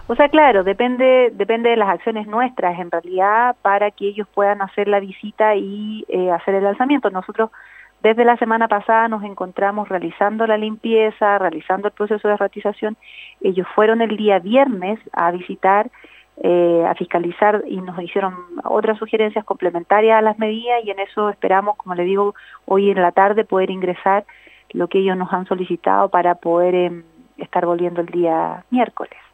O sea, claro, depende de las acciones nuestras, en realidad, para que ellos puedan hacer la visita y hacer el lanzamiento. Nosotros, desde la semana pasada, nos encontramos realizando la limpieza, realizando el proceso de ratización. Ellos fueron el día viernes a visitar, a fiscalizar, y nos hicieron otras sugerencias complementarias a las medidas, y en eso esperamos, como le digo, hoy en la tarde poder ingresar lo que ellos nos han solicitado para poder estar volviendo el día miércoles.